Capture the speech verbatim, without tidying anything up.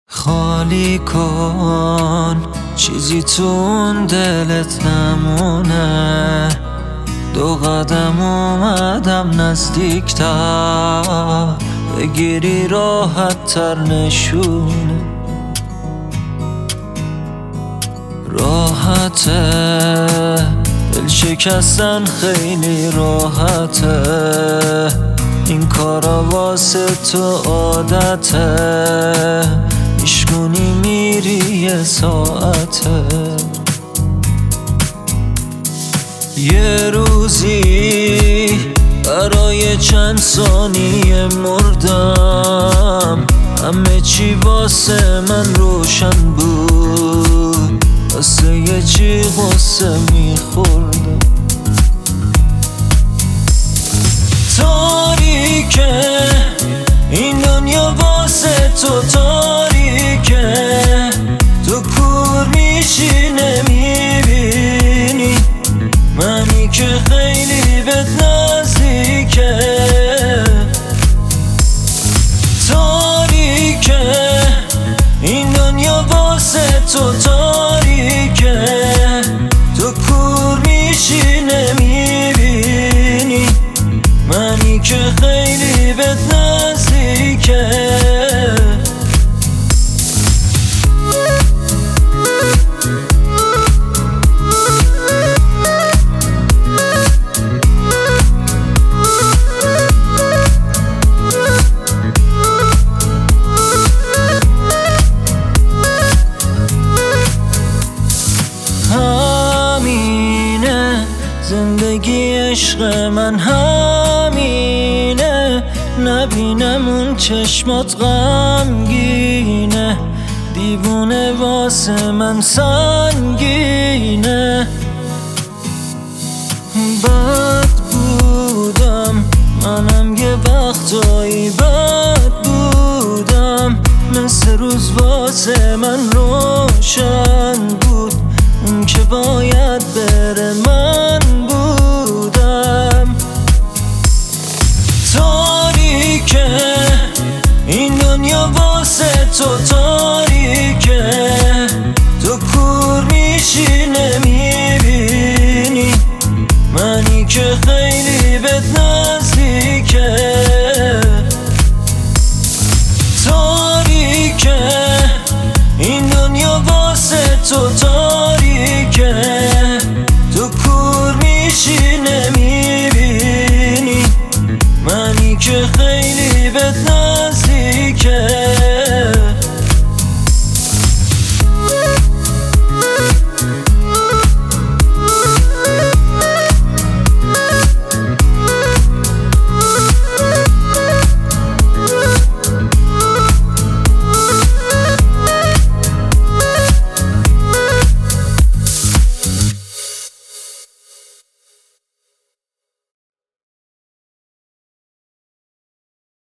خالی کن چیزی تو اون دلت نمونه. دو قدم اومدم نزدیکتر، بگیری راحت تر نشونه. راحته دل شکستن خیلی راحته، این کارا واسه تو عادته. میشکنی میری یه ساعته، یه روزی برای چند ثانیه مردم. همه چی واسه من روشن بود، واسه یه چی غصه میخوردم. تاریکه این دنیا واسه تو تاریکه، تو کور میشی نمیبینی منی که خیلی بهت نزدیکه. تاریکه این دنیا واسه تو تاریکه، تو کور میشی نمیبینی منی که خیلی بهت نزدیکه. همینه زندگی عشق من، همینه نبینم اون چشمات غمگینه. دیوونه واسه من سنگینه. بد بودم منم یه وقتایی، بد بودم مثل روز واسه من روشن بود. اون که باید بره من بودم. تاریکه این دنیا واسه تو تاریکه،